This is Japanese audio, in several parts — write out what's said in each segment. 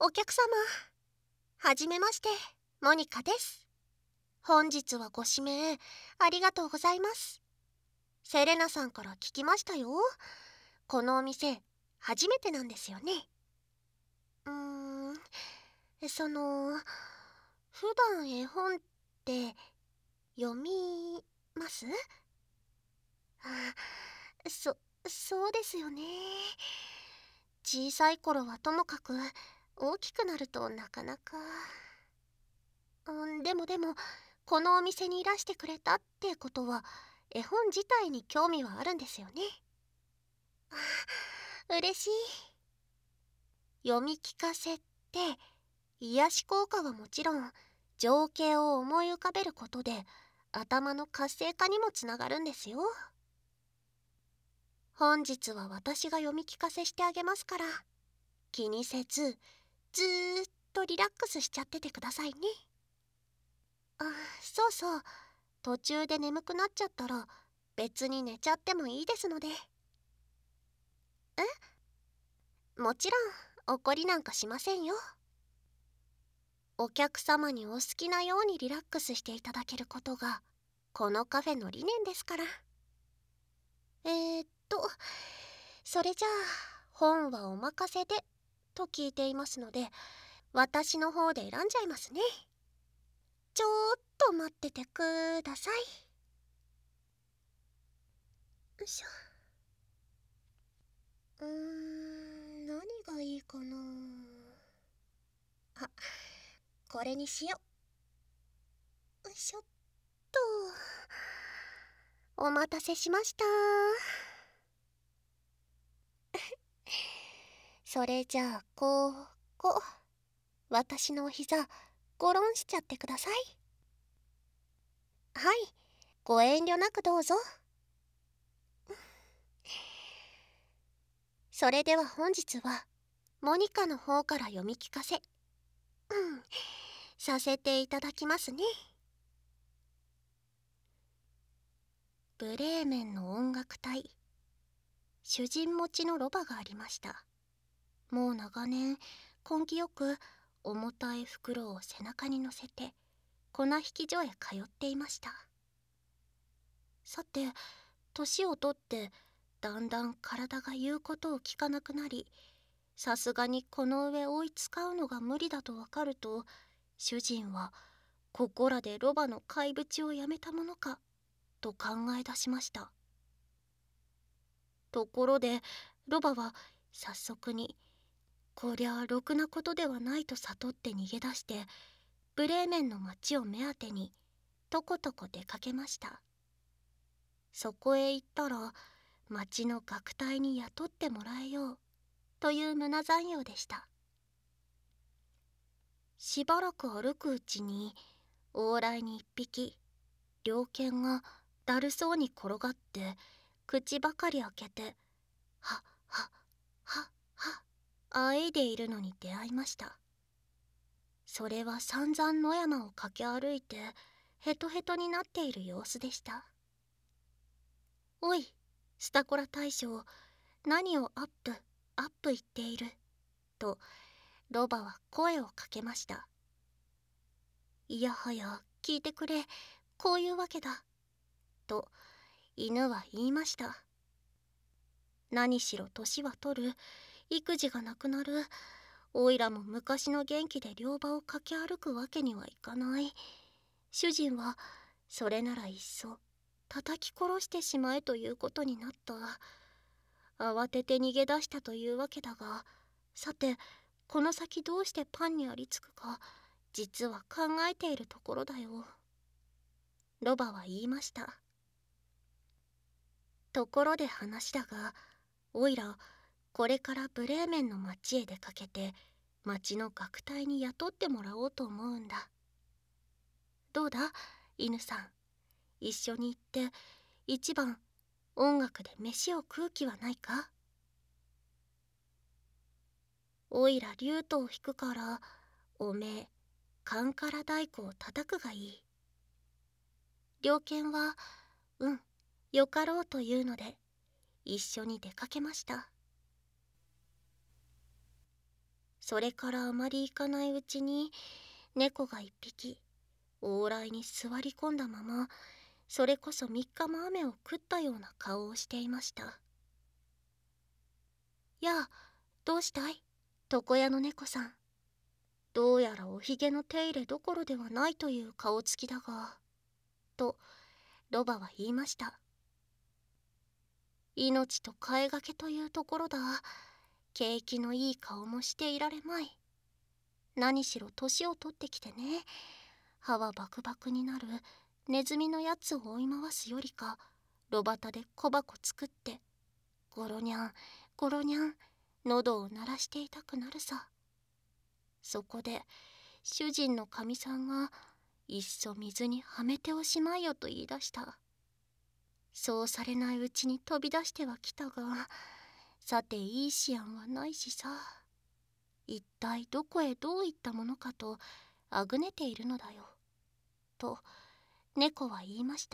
お客様、はじめまして、モニカです。本日はご指名ありがとうございます。セレナさんから聞きましたよ。このお店、初めてなんですよね。その、普段絵本って読みます？あ、そうですよね。小さい頃はともかく、大きくなるとなかなか。でも、このお店にいらしてくれたってことは、絵本自体に興味はあるんですよね。嬉しい。読み聞かせって、癒し効果はもちろん、情景を思い浮かべることで、頭の活性化にもつながるんですよ。本日は私が読み聞かせしてあげますから、気にせず、ずーっとリラックスしちゃっててくださいね。そうそう。途中で眠くなっちゃったら別に寝ちゃってもいいですので。もちろん怒りなんかしませんよ。お客様にお好きなようにリラックスしていただけることがこのカフェの理念ですから。それじゃあ本はお任せでと聞いていますので、私の方で選んじゃいますね。ちょっと待っててください。よいしょ。何がいいかな。あ、これにしよう。よいしょっと。お待たせしました。それじゃあ私のお膝ゴロンしちゃってください。はい、ご遠慮なくどうぞ。それでは本日はモニカの方から読み聞かせさせていただきますね。ブレーメンの音楽隊。主人持ちのロバがありました。もう長年根気よく重たい袋を背中に乗せて粉引所へ通っていました。さて、年をとってだんだん体が言うことを聞かなくなり、さすがにこの上追いつかうのが無理だとわかると、主人はここらでロバの飼い淵をやめたものかと考え出しました。ところでロバは早速にこりゃあろくなことではないと悟って逃げ出して、ブレーメンの町を目当てにとことこ出かけました。そこへ行ったら、町の楽隊に雇ってもらえようという胸残用でした。しばらく歩くうちに、往来に一匹猟犬がだるそうに転がって口ばかり開けてはっはっはっはあえいでいるのに出会いました。それは散々野山を駆け歩いてヘトヘトになっている様子でした。おい、スタコラ大将、何をアップ言っているとロバは声をかけました。いやはや聞いてくれ、こういうわけだと犬は言いました。何しろ年は取る、育児がなくなる、おいらも昔の元気で両場を駆け歩くわけにはいかない。主人はそれならいっそ叩き殺してしまえということになった。慌てて逃げ出したというわけだが、さてこの先どうしてパンにありつくか、実は考えているところだよ。ロバは言いました。ところで話だが、おいらこれからブレーメンの町へ出かけて、町の楽隊に雇ってもらおうと思うんだ。どうだ、犬さん。一緒に行って一番音楽で飯を食う気はないか？おいらリュートを弾くから、おめえカンカラ太鼓を叩くがいい。猟犬はよかろうというので一緒に出かけました。 それからあまり行かないうちに猫が一匹往来に座り込んだまま、それこそ3日も雨を食ったような顔をしていました。やあ、どうしたい？床屋の猫さん。どうやらおひげの手入れどころではないという顔つきだが、とロバは言いました。命と替えがけというところだ。景気のいい顔もしていられまい。何しろ年を取ってきてね、歯はバクバクになるネズミのやつを追い回すよりか、炉端で小箱作ってゴロニャンゴロニャン喉を鳴らしていたくなるさ。そこで主人のかみさんがいっそ水にはめておしまいよと言い出した。そうされないうちに飛び出してはきたが、さていい思案はないしさ。一体どこへどういったものかとあぐねているのだよ。と猫は言いました。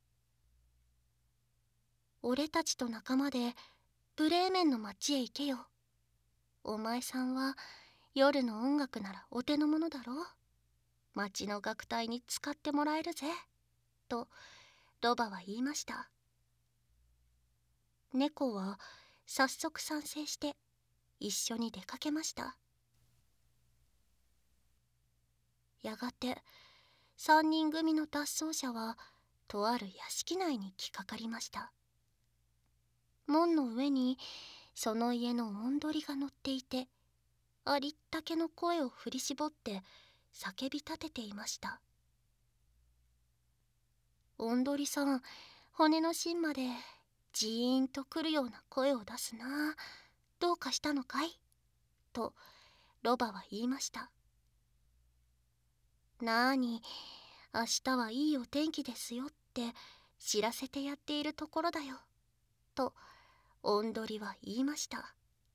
俺たちと仲間でブレーメンの町へ行けよ。お前さんは夜の音楽ならお手の物だろう。町の楽隊に使ってもらえるぜ。とロバは言いました。猫は早速賛成して一緒に出かけました。やがて3人組の脱走者はとある屋敷内に来かかりました。門の上にその家のおんどりが乗っていて、ありったけの声を振り絞って叫び立てていました。おんどりさん、骨の芯までジーンとくるような声を出すな。どうかしたのかい？とロバは言いました。なーに、明日はいいお天気ですよって知らせてやっているところだよ。とおんどりは言いました。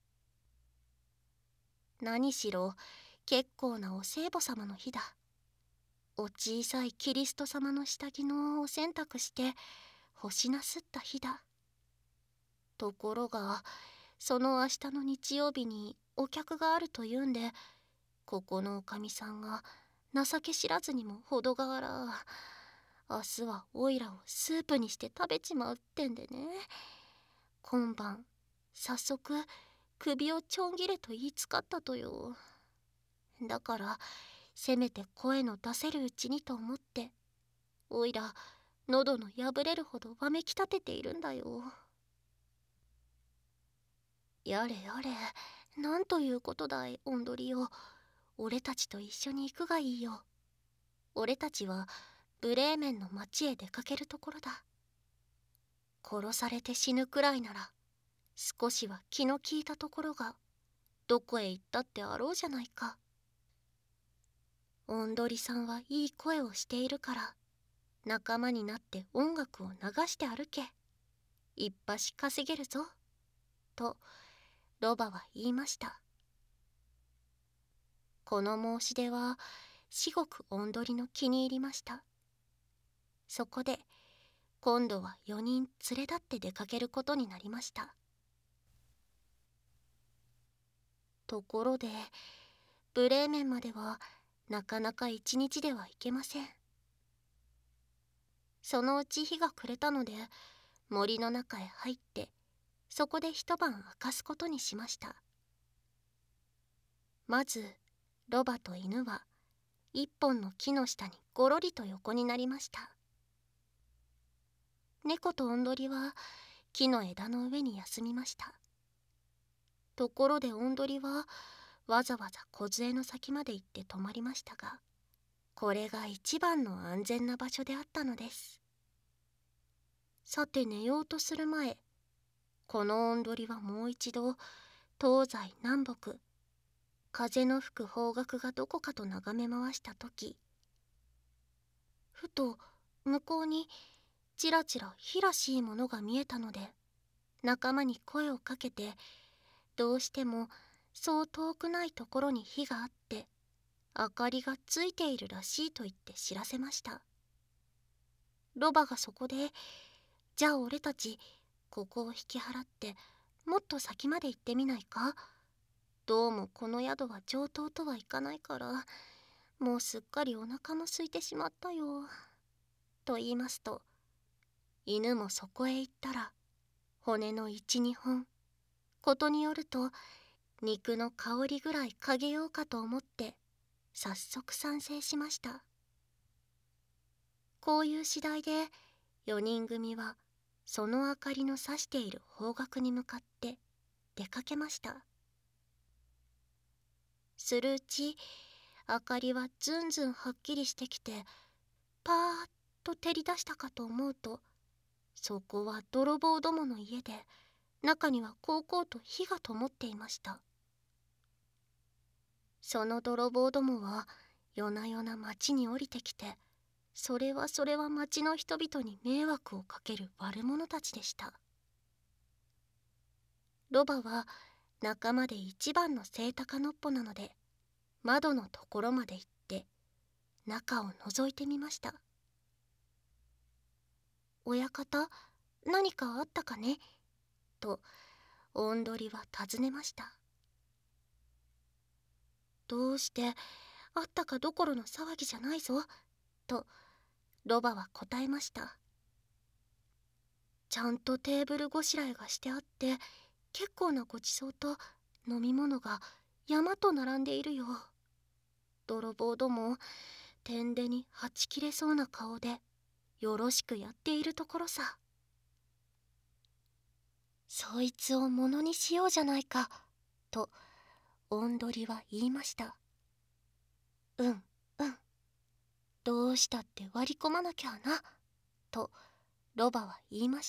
何しろ結構なお歳暮様の日だ。お小さいキリスト様の下着のお洗濯して干しなすった日だ。ところがその明日の日曜日にお客があるというんで、ここのおかみさんが情け知らずにも程があら、明日はおいらをスープにして食べちまうってんでね、今晩早速首をちょん切れと言いつかったとよ。だからせめて声の出せるうちにと思って、おいら喉の破れるほどわめき立てているんだよ。やれやれ、なんということだい、おんどりよ。俺たちと一緒に行くがいいよ。俺たちはブレーメンの町へ出かけるところだ。殺されて死ぬくらいなら少しは気の利いたところがどこへ行ったってあろうじゃないか。おんどりさんはいい声をしているから仲間になって音楽を流して歩け。いっぱし稼げるぞ。とロバは言いました。この申し出は至極おんどりの気に入りました。そこで今度は4人連れ立って出かけることになりました。ところでブレーメンまではなかなか1日では行けません。そのうち日が暮れたので森の中へ入ってそこで一晩明かすことにしました。まずロバと犬は一本の木の下にごろりと横になりました。猫とおんどりは木の枝の上に休みました。ところでおんどりはわざわざ梢の先まで行って止まりましたが、これが一番の安全な場所であったのです。さて寝ようとする前、このおんどりはもう一度東西南北、風の吹く方角がどこかと眺め回したとき、ふと向こうにちらちら火らしいものが見えたので、仲間に声をかけて、どうしてもそう遠くないところに火があって明かりがついているらしいと言って知らせました。ロバがそこで、じゃあ俺たちここを引き払ってもっと先まで行ってみないか、 どうもこの宿は上等とはいかないから、もうすっかりお腹も空いてしまったよ。と言いますと、犬もそこへ行ったら、骨の1、2本、ことによると、肉の香りぐらい嗅げようかと思って、早速賛成しました。こういう次第で、4人組は、その明かりの差している方角に向かって出かけました。するうち、明かりはずんずんはっきりしてきて、パーッと照り出したかと思うと、そこは泥棒どもの家で、中にはこうこうと火が灯っていました。その泥棒どもは夜な夜な町に降りてきて、それは町の人々に迷惑をかける悪者たちでした。ロバは仲間で一番の背高のっぽなので、窓のところまで行って中を覗いてみました。親方、何かあったかねとおんどりは尋ねました。どうして、あったかどころの騒ぎじゃないぞとロバは答えました。ちゃんとテーブルごしらえがしてあって、結構なごちそうと飲み物が山と並んでいるよ。泥棒ども、てんでにはち切れそうな顔でよろしくやっているところさ。そいつをものにしようじゃないかとおんどりは言いました。うん、どうしたって割り込まなきゃなとロバは言いました。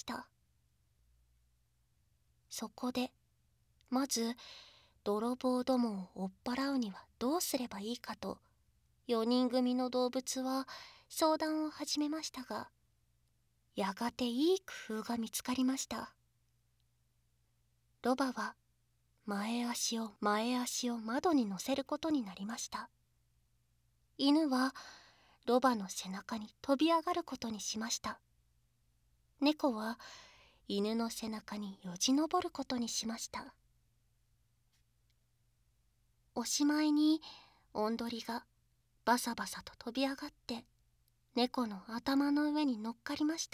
そこでまず泥棒どもを追っ払うにはどうすればいいかと4人組の動物は相談を始めましたが、やがていい工夫が見つかりました。ロバは前足を窓に乗せることになりました。犬はロバの背中に飛び上がることにしました。猫は犬の背中によじ登ることにしました。おしまいにおんどりがバサバサと飛び上がって猫の頭の上に乗っかりました。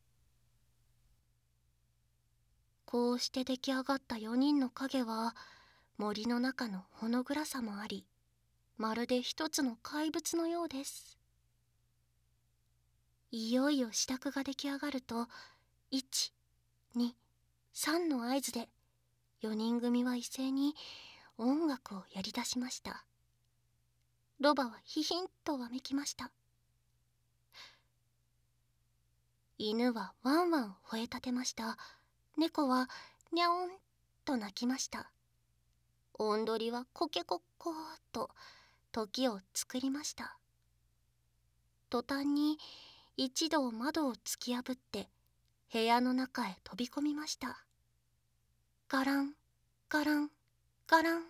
こうして出来上がった4人の影は森の中のほの暗さもあり、まるで一つの怪物のようです。いよいよ支度が出来上がると、1、2、3の合図で4人組は一斉に音楽をやり出しました。ロバはヒヒンとわめきました。犬はワンワン吠えたてました。猫はにゃおんと鳴きました。おんどりはコケコッコーと時を作りました。途端に一同窓を突き破って部屋の中へ飛び込みました。ガランガランガラン。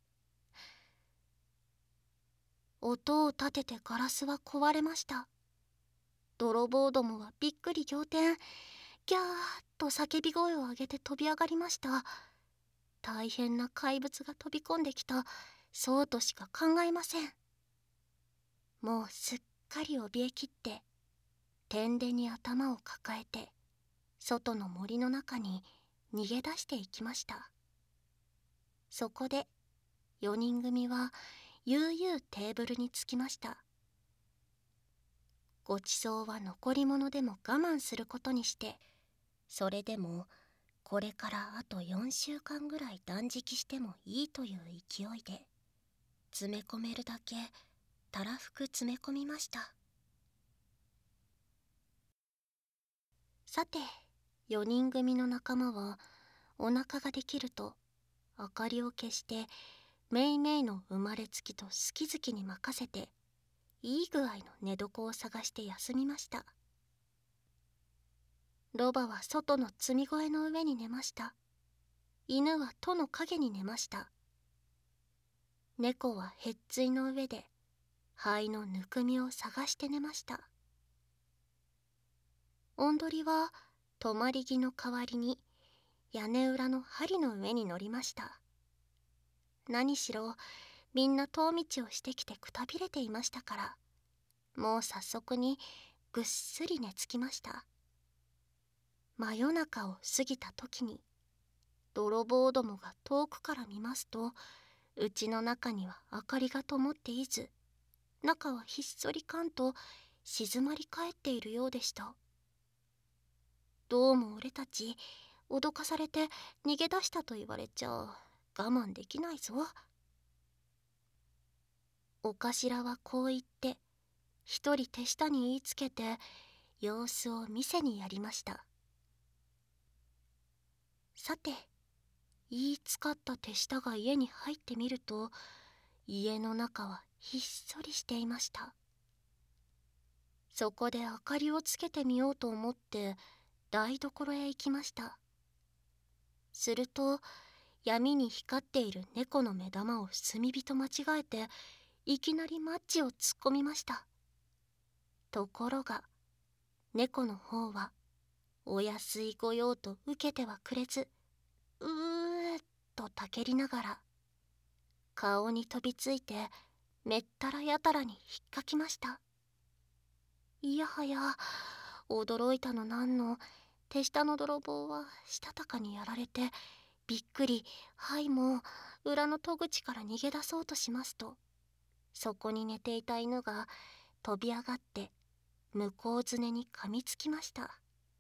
音を立ててガラスは壊れました。泥棒どもはびっくり仰天、ギャーッと叫び声を上げて飛び上がりました。大変な怪物が飛び込んできた、そうとしか考えません。もうすっかり怯えきって、てんでに頭を抱えて、外の森の中に逃げ出していきました。そこで4人組は悠々テーブルに着きました。ごちそうは残り物でも我慢することにして、それでもこれからあと4週間ぐらい断食してもいいという勢いで、詰め込めるだけたらふく詰め込みました。さて、4人組の仲間はお腹ができると明かりを消してめいめいの生まれつきと好き好きに任せて、いい具合の寝床を探して休みました。ロバは外の積み声の上に寝ました。犬は戸の陰に寝ました。猫はへっついの上で灰のぬくみを探して寝ました。おんどりは泊まり木の代わりに屋根裏の針の上に乗りました。 何しろみんな遠道をしてきてくたびれていましたから、もう早速にぐっすり寝つきました。真夜中を過ぎた時に、泥棒どもが遠くから見ますと、家の中には明かりが灯っていず、中はひっそりかんと静まり返っているようでした。どうも俺たち脅かされて逃げ出したと言われちゃ我慢できないぞ。お頭はこう言って一人手下に言いつけて様子を見せにやりました。さて、言いつかった手下が家に入ってみると、家の中はひっそりしていました。そこで明かりをつけてみようと思って台所へ行きました。すると、闇に光っている猫の目玉を炭火と間違えていきなりマッチを突っ込みました。ところが猫の方はお安い御用と受けてはくれず、うーっとたけりながら顔に飛びついてめったらやたらに引っかきました。いやはや驚いたのなんの、手下の泥棒はしたたかにやられてびっくり、はいもう裏の戸口から逃げ出そうとしますと、そこに寝ていた犬が飛び上がって向こうずねに噛みつきました。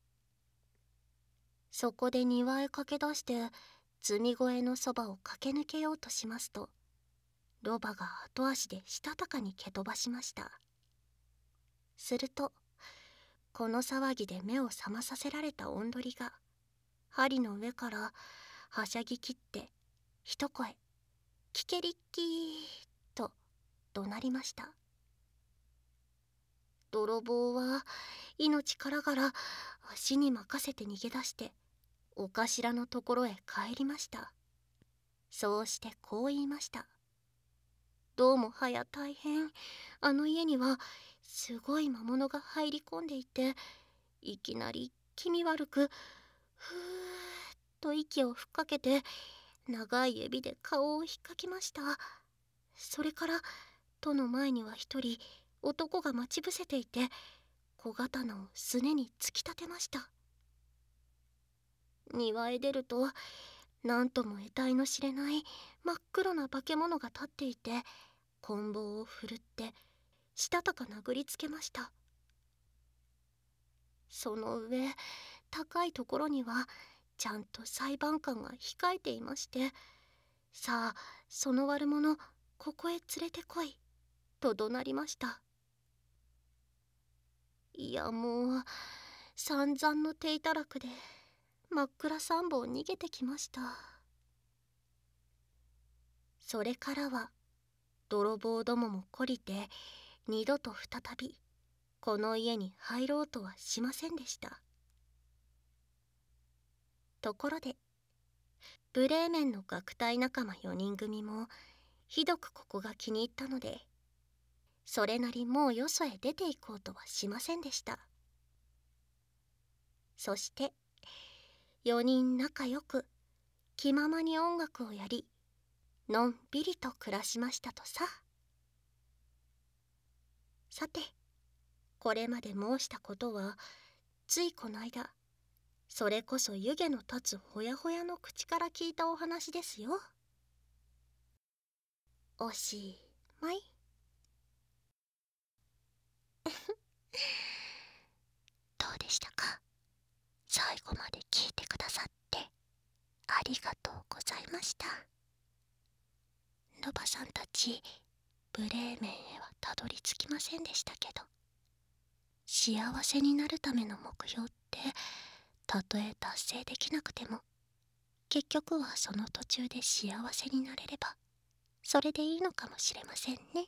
そこで庭へ駆け出して積み小屋のそばを駆け抜けようとしますと、ロバが後足でしたたかに蹴飛ばしました。すると、この騒ぎで目を覚まさせられたおんどりが針の上からはしゃぎきって一声「キケリッキー」と怒鳴りました。泥棒は命からがら足に任せて逃げ出してお頭のところへ帰りました。そうしてこう言いました。どうもはや大変、あの家にはすごい魔物が入り込んでいて、いきなり気味悪くふーっと息を吹っかけて長い指で顔をひっかきました。それから戸の前には一人男が待ち伏せていて、小刀をすねに突き立てました。庭へ出ると、なんとも得体の知れない真っ黒な化け物が立っていて、棍棒を振るってしたたか殴りつけました。その上、高いところにはちゃんと裁判官が控えていまして、さあその悪者ここへ連れてこいと怒鳴りました。いやもう散々の手いたらくで真っ暗三本逃げてきました。それからは泥棒どもも懲りて二度と再びこの家に入ろうとはしませんでした。ところでブレーメンの楽隊仲間4人組もひどくここが気に入ったので、それなりもうよそへ出て行こうとはしませんでした。そして4人仲良く気ままに音楽をやり、のんびりと暮らしましたとさ。さて、これまで申したことはついこの間、それこそ湯気の立つほやほやの口から聞いたお話ですよ。おしまい。どうでしたか？最後まで聞いてくださってありがとうございました。ロバさんたちブレーメンへはたどり着きませんでしたけど、幸せになるための目標ってたとえ達成できなくても、結局はその途中で幸せになれればそれでいいのかもしれませんね。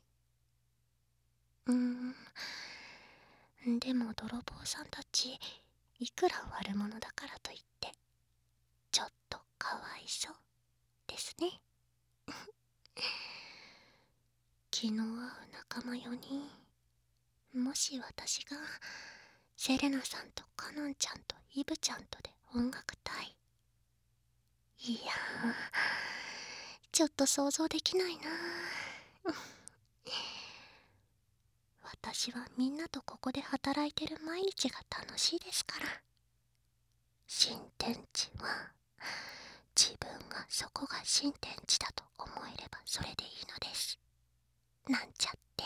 でも泥棒さんたちいくら悪者だからといってちょっとかわいそうですね。気の合う仲間4人、もし私がセレナさんとカノンちゃんとイブちゃんとで音楽隊、いやちょっと想像できないな。私はみんなとここで働いてる毎日が楽しいですから。新天地は自分がそこが新天地だと思えればそれでいいのです。なんちゃって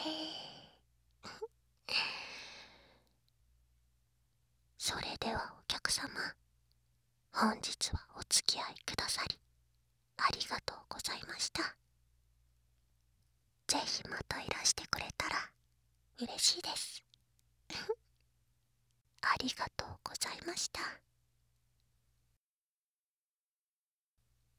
それではお客様、本日はお付き合いくださりありがとうございました。ぜひまたいらしてくれたら嬉しいです。ありがとうございました。